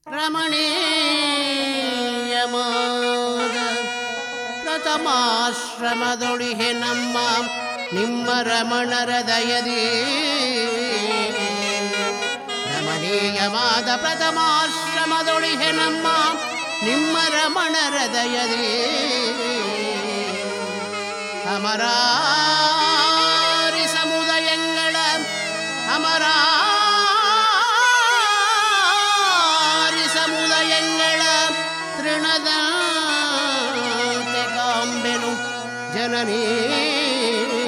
ರಮಣೀಯವಾದ ಪ್ರಥಮಾಶ್ರಮದೊಳಿಹೆ ನಮ್ಮ ನಿಮ್ಮ ರಮಣರ ದಯದಿ. ರಮಣೀಯವಾದ ಪ್ರಥಮಾಶ್ರಮದೊಳಿಹೆ ನಮ್ಮ ನಿಮ್ಮ ರಮಣರ ದಯದಿ. ಅಮರಾರಿ ಸಮುದಾಯಗಳ ಅಮರಾರಿ ಸಮುದಾಯಗಳ ತೃಣದಂತೆ ಕಾಂಬೆನು ಜನನೀ